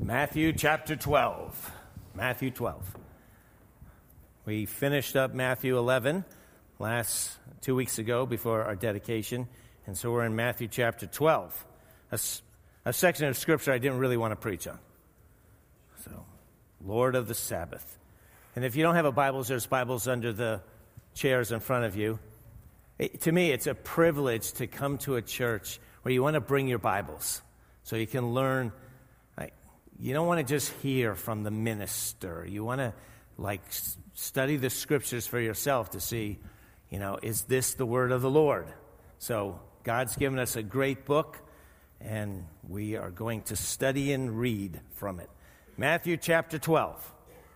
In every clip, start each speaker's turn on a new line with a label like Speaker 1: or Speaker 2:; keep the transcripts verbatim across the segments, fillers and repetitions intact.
Speaker 1: Matthew chapter twelve. Matthew twelve. We finished up Matthew eleven last two weeks ago before our dedication, and so we're in Matthew chapter twelve, a, a section of Scripture I didn't really want to preach on. So, Lord of the Sabbath. And if you don't have a Bible, there's Bibles under the chairs in front of you. It, to me, it's a privilege to come to a church where you want to bring your Bibles so you can learn. Like, you don't want to just hear from the minister. You want to, like, study the Scriptures for yourself to see, you know, is this the word of the Lord? So God's given us a great book, and we are going to study and read from it. Matthew chapter twelve.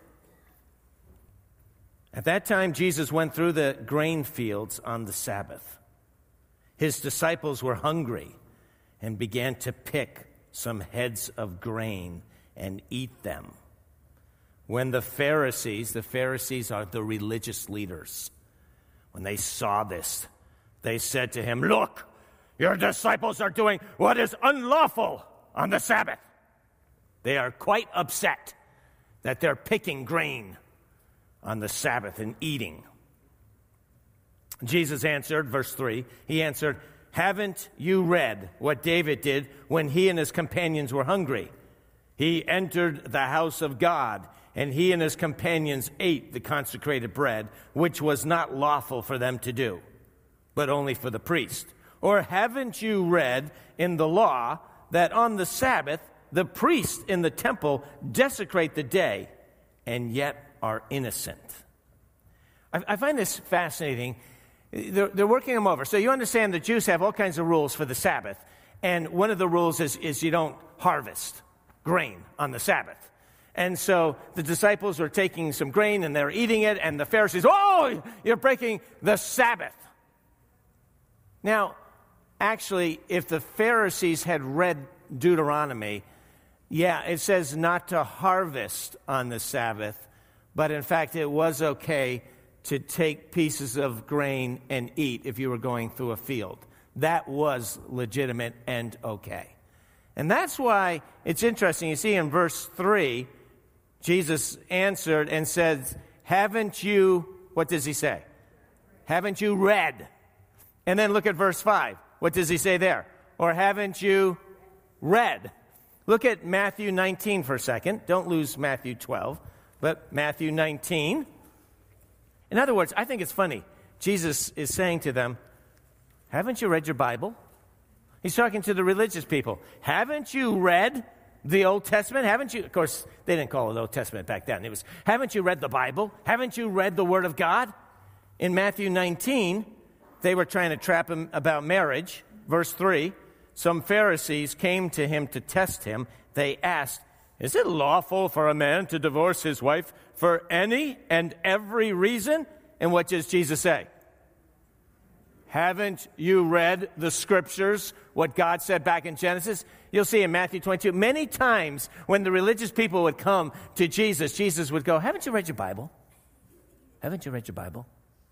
Speaker 1: At that time, Jesus went through the grain fields on the Sabbath. His disciples were hungry and began to pick some heads of grain and eat them. When the Pharisees, the Pharisees are the religious leaders, when they saw this, they said to him, "Look, your disciples are doing what is unlawful on the Sabbath." They are quite upset that they're picking grain on the Sabbath and eating. Jesus answered, verse three, he answered, "Haven't you read what David did when he and his companions were hungry? He entered the house of God, and he and his companions ate the consecrated bread, which was not lawful for them to do, but only for the priest. Or haven't you read in the law that on the Sabbath the priests in the temple desecrate the day and yet are innocent?" I, I find this fascinating. They're, they're working them over. So you understand the Jews have all kinds of rules for the Sabbath, and one of the rules is, is you don't harvest grain on the Sabbath. And so the disciples are taking some grain and they're eating it, and the Pharisees, "Oh, you're breaking the Sabbath." Now, actually, if the Pharisees had read Deuteronomy, yeah, it says not to harvest on the Sabbath, but in fact, it was okay to take pieces of grain and eat if you were going through a field. That was legitimate and okay. And that's why it's interesting. You see in verse three, Jesus answered and said, "Haven't you," what does he say? "Haven't you read?" And then look at verse five. What does he say there? "Or haven't you read?" Look at Matthew nineteen for a second. Don't lose Matthew twelve, but Matthew nineteen. In other words, I think it's funny. Jesus is saying to them, "Haven't you read your Bible?" He's talking to the religious people. "Haven't you read the Old Testament? Haven't you?" Of course, they didn't call it Old Testament back then. It was, "Haven't you read the Bible? Haven't you read the Word of God?" In Matthew nineteen, they were trying to trap him about marriage. Verse three, some Pharisees came to him to test him. They asked, "Is it lawful for a man to divorce his wife for any and every reason?" And what does Jesus say? "Haven't you read the Scriptures, what God said back in Genesis?" You'll see in Matthew twenty-two, many times when the religious people would come to Jesus, Jesus would go, "Haven't you read your Bible? Haven't you read your Bible?"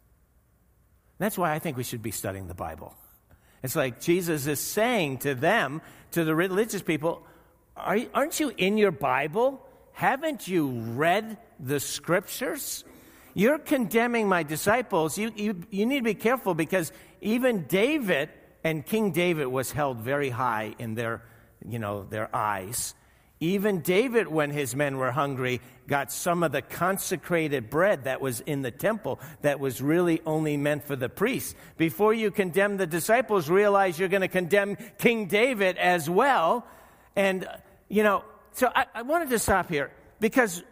Speaker 1: That's why I think we should be studying the Bible. It's like Jesus is saying to them, to the religious people, Are you, aren't you in your Bible? Haven't you read the Scriptures? You're condemning my disciples. You, you, you need to be careful, because even David, and King David was held very high in their, you know, their eyes. Even David, when his men were hungry, got some of the consecrated bread that was in the temple that was really only meant for the priests. Before you condemn the disciples, realize you're going to condemn King David as well. And, you know, so I, I wanted to stop here, because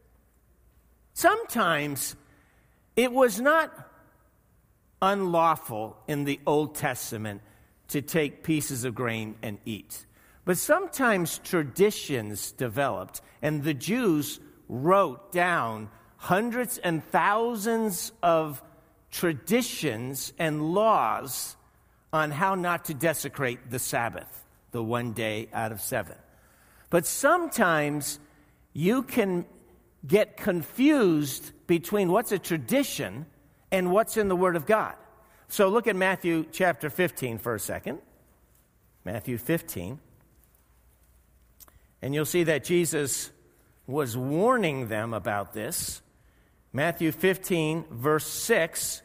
Speaker 1: sometimes it was not unlawful in the Old Testament to take pieces of grain and eat. But sometimes traditions developed, and the Jews wrote down hundreds and thousands of traditions and laws on how not to desecrate the Sabbath, the one day out of seven. But sometimes you can get confused between what's a tradition and what's in the Word of God. So look at Matthew chapter fifteen for a second. Matthew fifteen. And you'll see that Jesus was warning them about this. Matthew fifteen, verse six,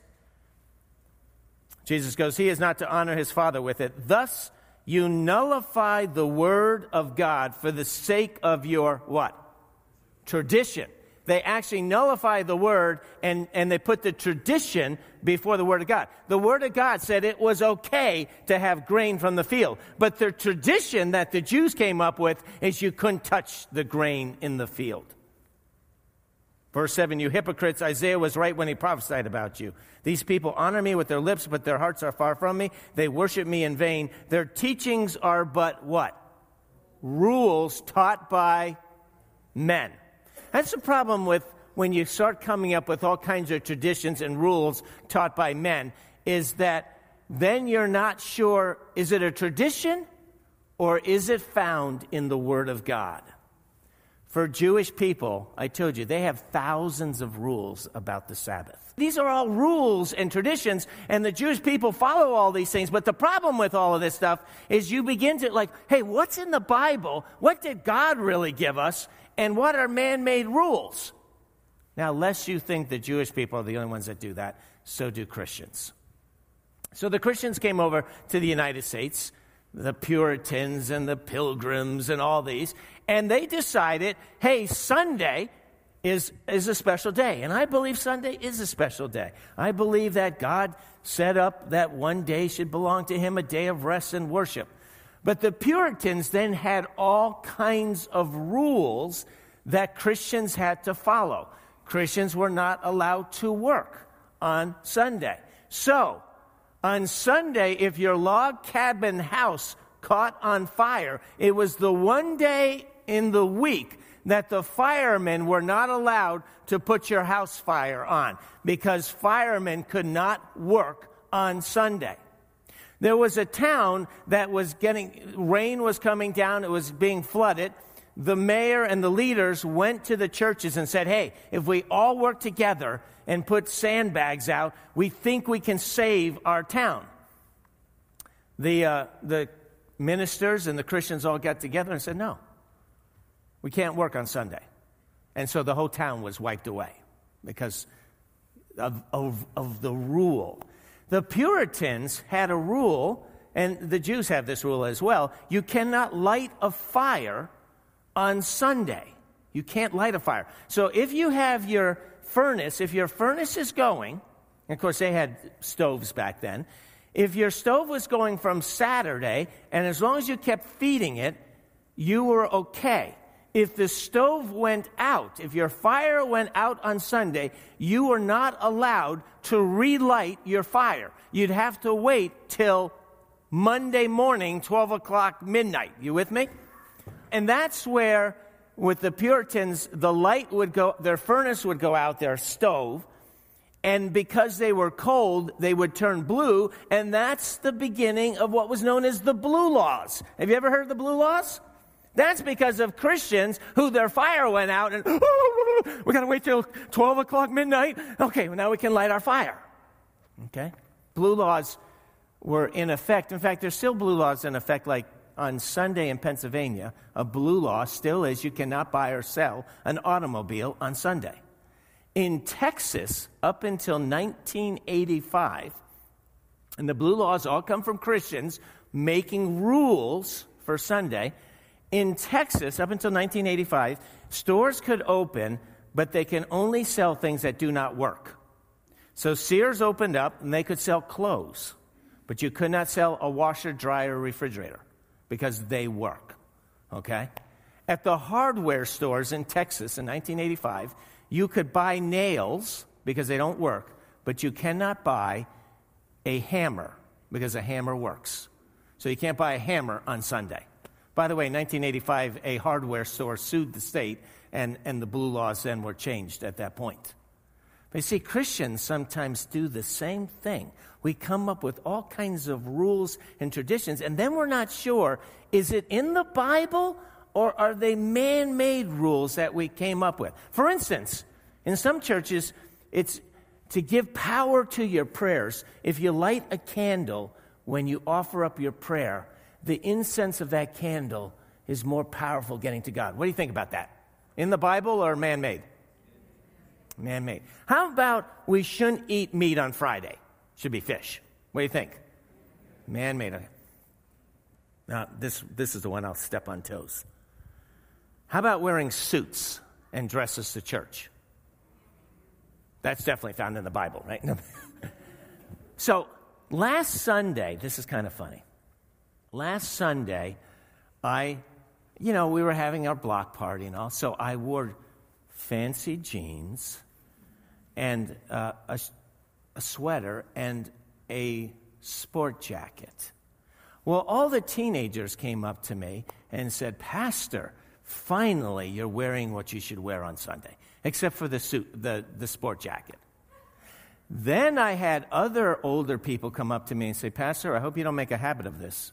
Speaker 1: Jesus goes, he is not to honor his Father with it. Thus you nullify the word of God for the sake of your what? Tradition. They actually nullify the word and, and they put the tradition before the word of God. The word of God said it was okay to have grain from the field. But the tradition that the Jews came up with is you couldn't touch the grain in the field. Verse seven, you hypocrites, Isaiah was right when he prophesied about you. These people honor me with their lips, but their hearts are far from me. They worship me in vain. Their teachings are but what? Rules taught by men. That's the problem with when you start coming up with all kinds of traditions and rules taught by men, is that then you're not sure, is it a tradition or is it found in the Word of God? For Jewish people, I told you, they have thousands of rules about the Sabbath. These are all rules and traditions, and the Jewish people follow all these things. But the problem with all of this stuff is you begin to like, hey, what's in the Bible? What did God really give us? And what are man-made rules? Now, lest you think the Jewish people are the only ones that do that, so do Christians. So the Christians came over to the United States, the Puritans and the Pilgrims and all these, and they decided, hey, Sunday is, is a special day. And I believe Sunday is a special day. I believe that God set up that one day should belong to him, a day of rest and worship. But the Puritans then had all kinds of rules that Christians had to follow. Christians were not allowed to work on Sunday. So, on Sunday, if your log cabin house caught on fire, it was the one day in the week that the firemen were not allowed to put your house fire on, because firemen could not work on Sunday. There was a town that was getting, rain was coming down, it was being flooded. The mayor and the leaders went to the churches and said, hey, if we all work together and put sandbags out, we think we can save our town. The, uh, the ministers and the Christians all got together and said, no, we can't work on Sunday. And so the whole town was wiped away because of, of, of the rule. The Puritans had a rule, and the Jews have this rule as well. You cannot light a fire on Sunday. You can't light a fire. So if you have your furnace, if your furnace is going, and of course they had stoves back then, if your stove was going from Saturday, and as long as you kept feeding it, you were okay. If the stove went out, if your fire went out on Sunday, you were not allowed to relight your fire. You'd have to wait till Monday morning, twelve o'clock midnight. You with me? And that's where, with the Puritans, the light would go, their furnace would go out, their stove, and because they were cold, they would turn blue, and that's the beginning of what was known as the Blue Laws. Have you ever heard of the Blue Laws? That's because of Christians who their fire went out and, oh, we got to wait till twelve o'clock midnight. Okay, well, now we can light our fire. Okay? Blue laws were in effect. In fact, there's still blue laws in effect, like on Sunday in Pennsylvania. A blue law still is you cannot buy or sell an automobile on Sunday. In Texas, up until nineteen eighty-five, and the blue laws all come from Christians making rules for Sunday. In Texas, up until nineteen eighty-five, stores could open, but they can only sell things that do not work. So Sears opened up, and they could sell clothes, but you could not sell a washer, dryer, refrigerator, because they work, okay? At the hardware stores in Texas in nineteen eighty-five, you could buy nails, because they don't work, but you cannot buy a hammer, because a hammer works. So you can't buy a hammer on Sunday. By the way, in nineteen eighty-five, a hardware store sued the state, and, and the blue laws then were changed at that point. But you see, Christians sometimes do the same thing. We come up with all kinds of rules and traditions, and then we're not sure, is it in the Bible, or are they man-made rules that we came up with? For instance, in some churches, it's to give power to your prayers. If you light a candle when you offer up your prayer, the incense of that candle is more powerful getting to God. What do you think about that? In the Bible or man-made? Man-made. How about we shouldn't eat meat on Friday? Should be fish. What do you think? Man-made. Okay. Now, this, this is the one I'll step on toes. How about wearing suits and dresses to church? That's definitely found in the Bible, right? So, last Sunday, this is kind of funny. Last Sunday, I, you know, we were having our block party and all, so I wore fancy jeans and uh, a, a sweater and a sport jacket. Well, all the teenagers came up to me and said, Pastor, finally you're wearing what you should wear on Sunday, except for the suit, the, the sport jacket. Then I had other older people come up to me and say, Pastor, I hope you don't make a habit of this.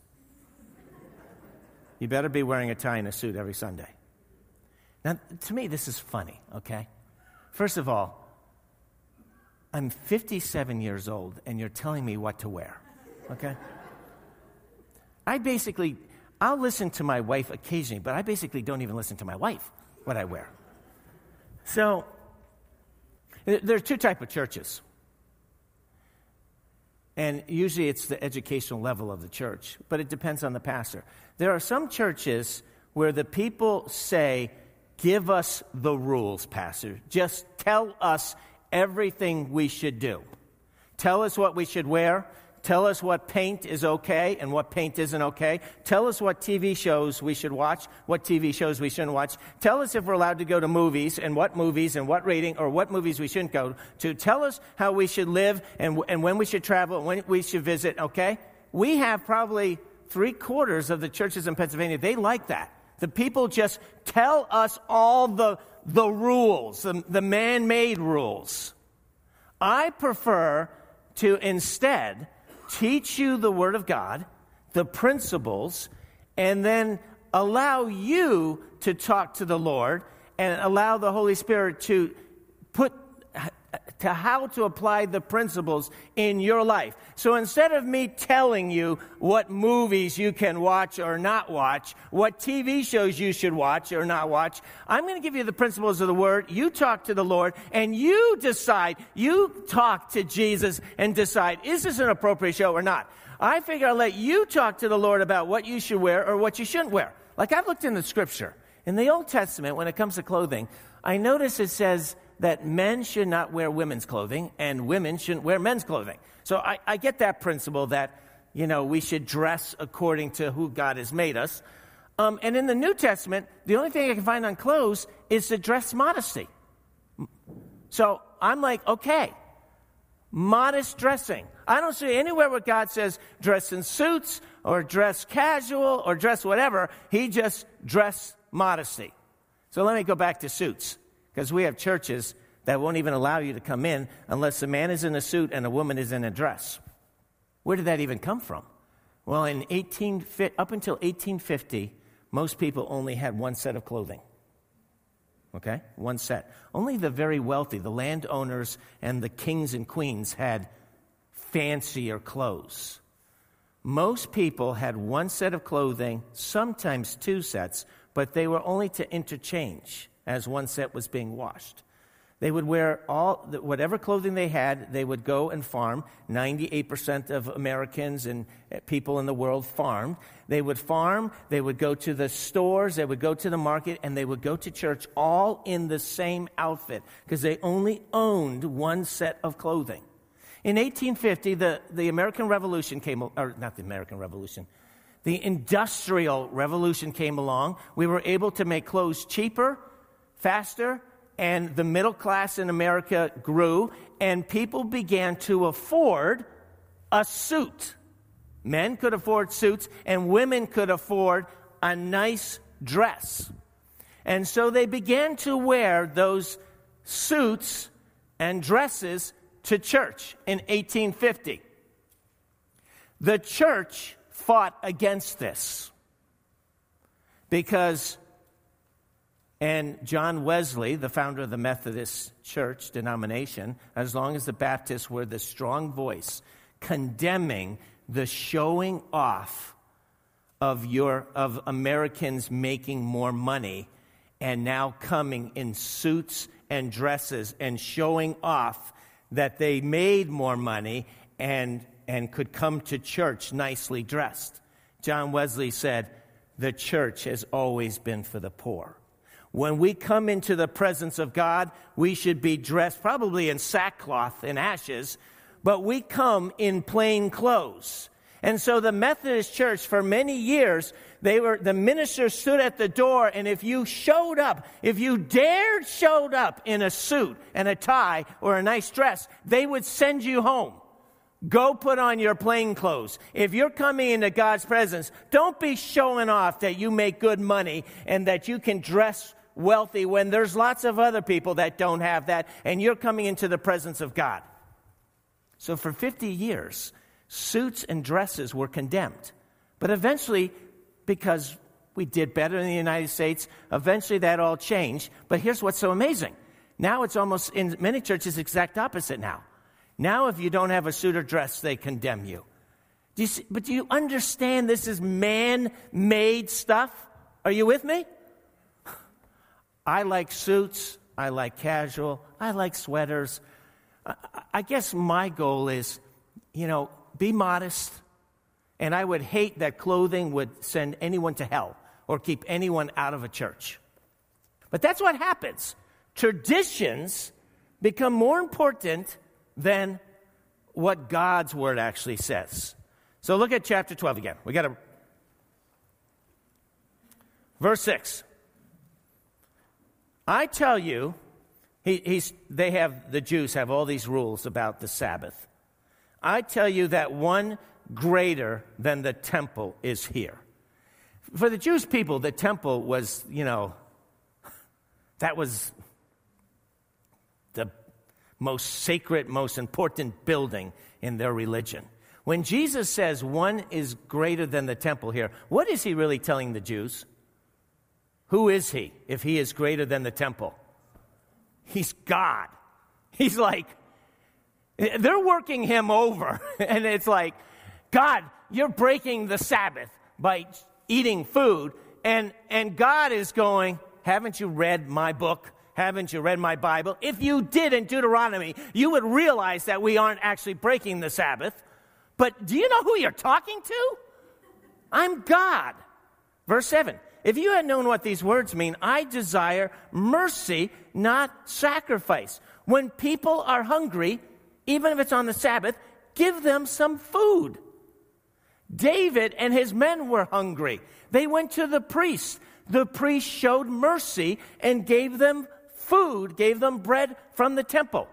Speaker 1: You better be wearing a tie and a suit every Sunday. Now, to me, this is funny, okay? First of all, I'm fifty-seven years old, and you're telling me what to wear, okay? I basically, I'll listen to my wife occasionally, but I basically don't even listen to my wife, what I wear. So, there are two types of churches. And usually it's the educational level of the church, but it depends on the pastor. There are some churches where the people say, give us the rules, pastor. Just tell us everything we should do. Tell us what we should wear. Tell us what paint is okay and what paint isn't okay. Tell us what T V shows we should watch, what T V shows we shouldn't watch. Tell us if we're allowed to go to movies and what movies and what rating or what movies we shouldn't go to. Tell us how we should live and, and when we should travel and when we should visit, okay? We have probably three quarters of the churches in Pennsylvania. They like that. The people just tell us all the, the rules, the, the man-made rules. I prefer to instead teach you the Word of God, the principles, and then allow you to talk to the Lord and allow the Holy Spirit to put to how to apply the principles in your life. So instead of me telling you what movies you can watch or not watch, what T V shows you should watch or not watch, I'm going to give you the principles of the Word. You talk to the Lord, and you decide. You talk to Jesus and decide, is this an appropriate show or not? I figure I'll let you talk to the Lord about what you should wear or what you shouldn't wear. Like I've looked in the Scripture. In the Old Testament, when it comes to clothing, I notice it says that men should not wear women's clothing and women shouldn't wear men's clothing. So I, I get that principle that, you know, we should dress according to who God has made us. Um, and in the New Testament, the only thing I can find on clothes is to dress modesty. So I'm like, okay, modest dressing. I don't see anywhere where God says dress in suits or dress casual or dress whatever. He just dress modesty. So let me go back to suits. Because we have churches that won't even allow you to come in unless a man is in a suit and a woman is in a dress. Where did that even come from? Well, in eighteen up until eighteen fifty, most people only had one set of clothing. Okay? One set. Only the very wealthy, the landowners and the kings and queens had fancier clothes. Most people had one set of clothing, sometimes two sets, but they were only to interchange as one set was being washed. They would wear all whatever clothing they had. They would go and farm. ninety-eight percent of Americans and people in the world farmed. They would farm. They would go to the stores. They would go to the market, and they would go to church all in the same outfit because they only owned one set of clothing. In eighteen fifty, the, the American Revolution came, or not the American Revolution, the Industrial Revolution came along. We were able to make clothes cheaper, faster, and the middle class in America grew, and people began to afford a suit. Men could afford suits, and women could afford a nice dress. And so they began to wear those suits and dresses to church in eighteen fifty. The church fought against this because And John Wesley, the founder of the Methodist Church denomination, as long as the Baptists were the strong voice condemning the showing off of your of Americans making more money and now coming in suits and dresses and showing off that they made more money and and could come to church nicely dressed. John Wesley said, "The church has always been for the poor." When we come into the presence of God, we should be dressed probably in sackcloth and ashes, but we come in plain clothes. And so the Methodist Church, for many years, they were the ministers stood at the door, and if you showed up, if you dared showed up in a suit and a tie or a nice dress, they would send you home. Go put on your plain clothes. If you're coming into God's presence, don't be showing off that you make good money and that you can dress wealthy when there's lots of other people that don't have that, and you're coming into the presence of God. So for fifty years, suits and dresses were condemned. But eventually, because we did better in the United States, eventually that all changed. But here's what's so amazing. Now it's almost, in many churches, exact opposite now. Now if you don't have a suit or dress, they condemn you. Do you see, but do you understand this is man-made stuff? Are you with me? I like suits. I like casual. I like sweaters. I, I guess my goal is, you know, be modest. And I would hate that clothing would send anyone to hell or keep anyone out of a church. But that's what happens. Traditions become more important than what God's word actually says. So look at chapter twelve again. We got to verse six. I tell you, he, he's, they have, the Jews have all these rules about the Sabbath. I tell you that one greater than the temple is here. For the Jewish people, the temple was, you know, that was the most sacred, most important building in their religion. When Jesus says one is greater than the temple here, what is he really telling the Jews? Who is he if he is greater than the temple? He's God. He's like, they're working him over. And it's like, God, you're breaking the Sabbath by eating food. And, and God is going, haven't you read my book? Haven't you read my Bible? If you did in Deuteronomy, you would realize that we aren't actually breaking the Sabbath. But do you know who you're talking to? I'm God. Verse seven. If you had known what these words mean, I desire mercy, not sacrifice. When people are hungry, even if it's on the Sabbath, give them some food. David and his men were hungry. They went to the priest. The priest showed mercy and gave them food, gave them bread from the temple.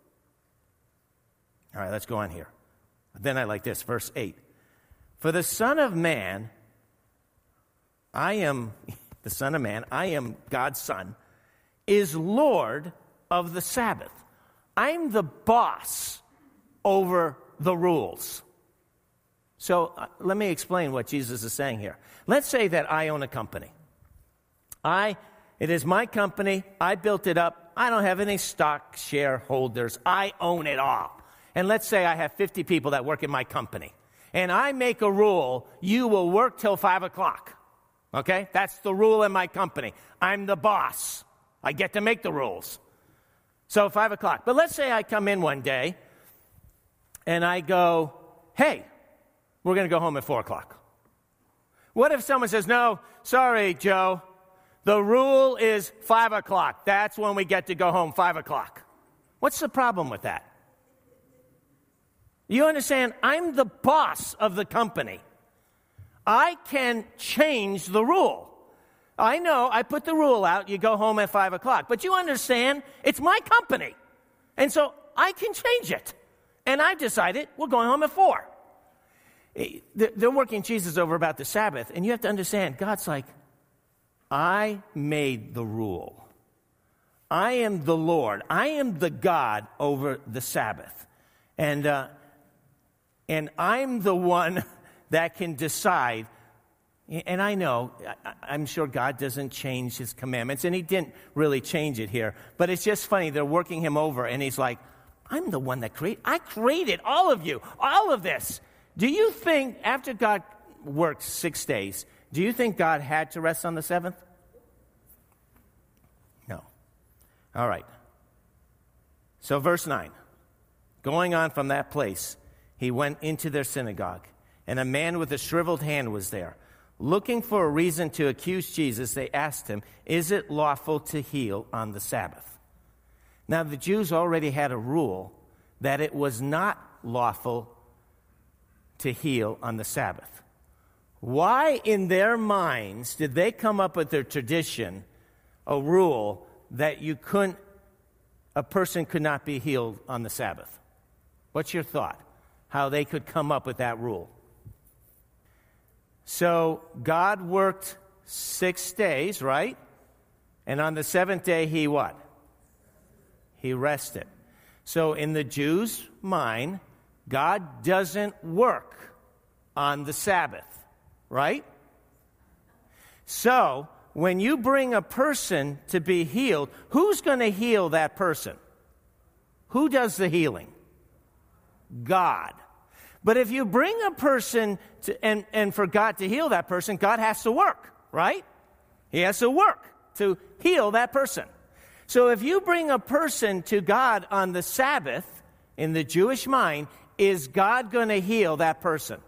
Speaker 1: All right, let's go on here. Then I like this, verse eight. For the Son of Man, I am the Son of Man, I am God's Son, is Lord of the Sabbath. I'm the boss over the rules. So uh, let me explain what Jesus is saying here. Let's say that I own a company. I, it is my company. I built it up. I don't have any stock shareholders. I own it all. And let's say I have fifty people that work in my company. And I make a rule, you will work till five o'clock. Okay? That's the rule in my company. I'm the boss. I get to make the rules. So five o'clock. But let's say I come in one day and I go, hey, we're going to go home at four o'clock. What if someone says, no, sorry, Joe, the rule is five o'clock. That's when we get to go home, five o'clock. What's the problem with that? You understand? I'm the boss of the company. I can change the rule. I know I put the rule out, you go home at five o'clock. But you understand, it's my company. And so I can change it. And I've decided we're going home at four. They're working Jesus over about the Sabbath. And you have to understand, God's like, I made the rule. I am the Lord. I am the God over the Sabbath. And, uh, and I'm the one that can decide. And I know, I'm sure God doesn't change his commandments, and he didn't really change it here. But it's just funny, they're working him over, and he's like, I'm the one that created, I created all of you, all of this. Do you think after God worked six days. Do you think God had to rest on the seventh? No. All right. So verse nine. Going on from that place, he went into their synagogue, and a man with a shriveled hand was there. Looking for a reason to accuse Jesus, they asked him, is it lawful to heal on the Sabbath? Now, the Jews already had a rule that it was not lawful to heal on the Sabbath. Why in their minds did they come up with their tradition, a rule that you couldn't, a person could not be healed on the Sabbath? What's your thought? How they could come up with that rule? So God worked six days, right? And on the seventh day, he what? He rested. So in the Jews' mind, God doesn't work on the Sabbath, right? So when you bring a person to be healed, who's going to heal that person? Who does the healing? God. But if you bring a person to, and, and for God to heal that person, God has to work, right? He has to work to heal that person. So if you bring a person to God on the Sabbath, in the Jewish mind, is God going to heal that person?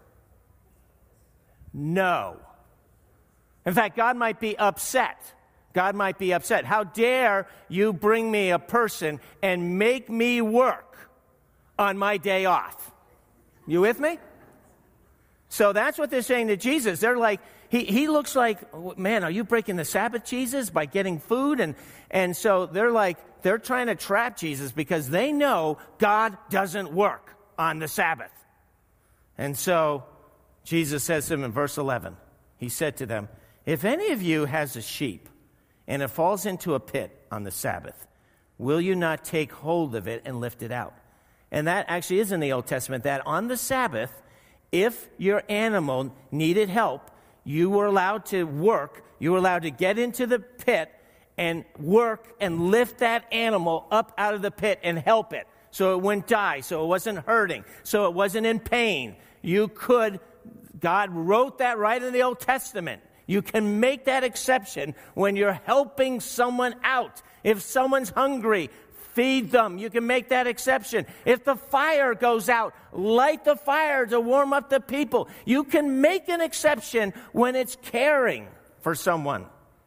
Speaker 1: No. In fact, God might be upset. God might be upset. How dare you bring me a person and make me work on my day off? You with me? So that's what they're saying to Jesus. They're like, he, he looks like, man, are you breaking the Sabbath, Jesus, by getting food? And, and so they're like, they're trying to trap Jesus because they know God doesn't work on the Sabbath. And so Jesus says to them in verse eleven, he said to them, if any of you has a sheep and it falls into a pit on the Sabbath, will you not take hold of it and lift it out? And that actually is in the Old Testament, that on the Sabbath, if your animal needed help, you were allowed to work, you were allowed to get into the pit and work and lift that animal up out of the pit and help it so it wouldn't die, so it wasn't hurting, so it wasn't in pain. You could, God wrote that right in the Old Testament. You can make that exception when you're helping someone out. If someone's hungry, feed them. You can make that exception. If the fire goes out, light the fire to warm up the people. You can make an exception when it's caring for someone.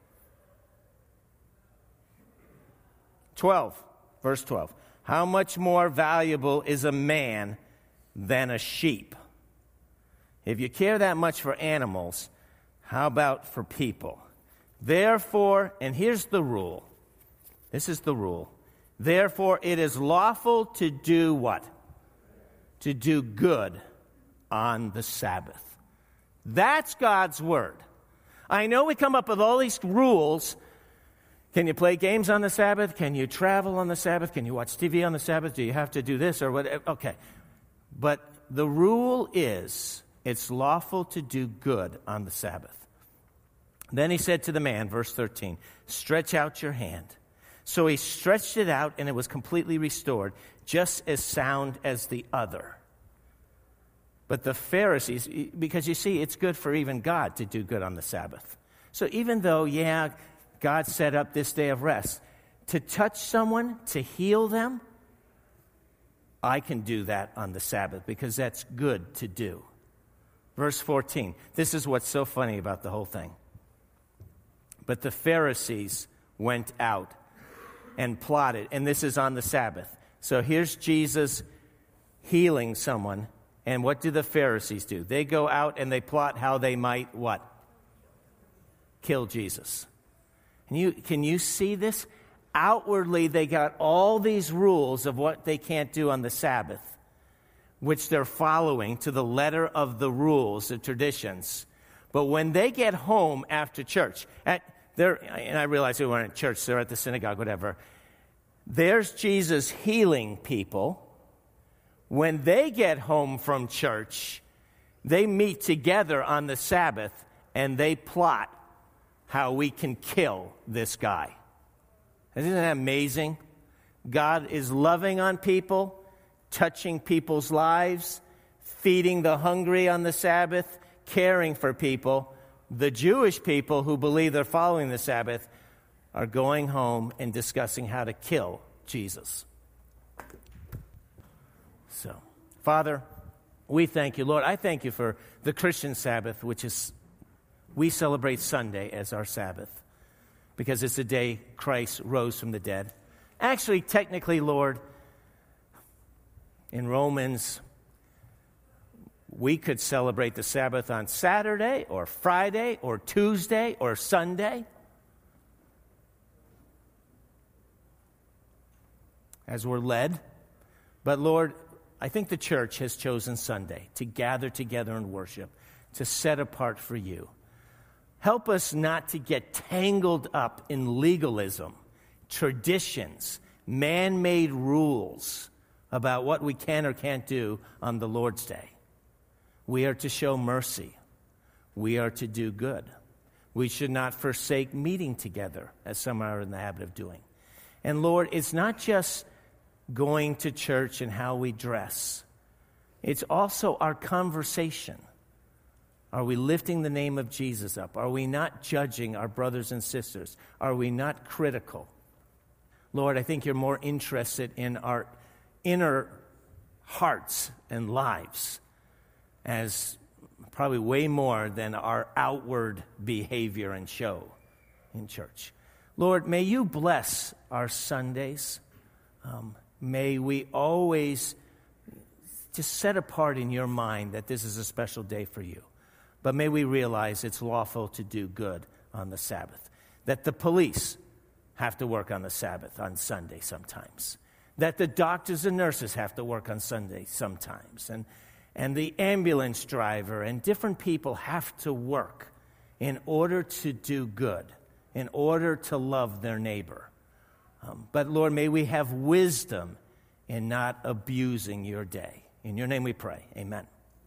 Speaker 1: twelve, verse twelve. How much more valuable is a man than a sheep? If you care that much for animals, how about for people? Therefore, and here's the rule. This is the rule. Therefore, it is lawful to do what? To do good on the Sabbath. That's God's word. I know we come up with all these rules. Can you play games on the Sabbath? Can you travel on the Sabbath? Can you watch T V on the Sabbath? Do you have to do this or whatever? Okay. But the rule is it's lawful to do good on the Sabbath. Then he said to the man, verse thirteen, stretch out your hand. So he stretched it out, and it was completely restored, just as sound as the other. But the Pharisees, because you see, it's good for even God to do good on the Sabbath. So even though, yeah, God set up this day of rest, to touch someone, to heal them, I can do that on the Sabbath because that's good to do. Verse fourteen, this is what's so funny about the whole thing. But the Pharisees went out and plotted, and this is on the Sabbath. So here's Jesus healing someone, and what do the Pharisees do? They go out and they plot how they might what? Kill Jesus. And you, can you see this? Outwardly, they got all these rules of what they can't do on the Sabbath, which they're following to the letter of the rules, the traditions. But when they get home after church, at They're, and I realize they weren't at church, they're at the synagogue, whatever. There's Jesus healing people. When they get home from church, they meet together on the Sabbath, and they plot how we can kill this guy. Isn't that amazing? God is loving on people, touching people's lives, feeding the hungry on the Sabbath, caring for people, the Jewish people who believe they're following the Sabbath are going home and discussing how to kill Jesus. So, Father, we thank you. Lord, I thank you for the Christian Sabbath, which is, we celebrate Sunday as our Sabbath because it's the day Christ rose from the dead. Actually, technically, Lord, in Romans, we could celebrate the Sabbath on Saturday or Friday or Tuesday or Sunday, as we're led. But Lord, I think the church has chosen Sunday to gather together and worship, to set apart for you. Help us not to get tangled up in legalism, traditions, man-made rules about what we can or can't do on the Lord's Day. We are to show mercy. We are to do good. We should not forsake meeting together, as some are in the habit of doing. And Lord, it's not just going to church and how we dress. It's also our conversation. Are we lifting the name of Jesus up? Are we not judging our brothers and sisters? Are we not critical? Lord, I think you're more interested in our inner hearts and lives as probably way more than our outward behavior and show in church. Lord, may you bless our Sundays. Um, may we always just set apart in your mind that this is a special day for you. But may we realize it's lawful to do good on the Sabbath. That the police have to work on the Sabbath on Sunday sometimes. That the doctors and nurses have to work on Sunday sometimes. And, and the ambulance driver and different people have to work in order to do good, in order to love their neighbor. Um, but Lord, may we have wisdom in not abusing your day. In your name we pray. Amen.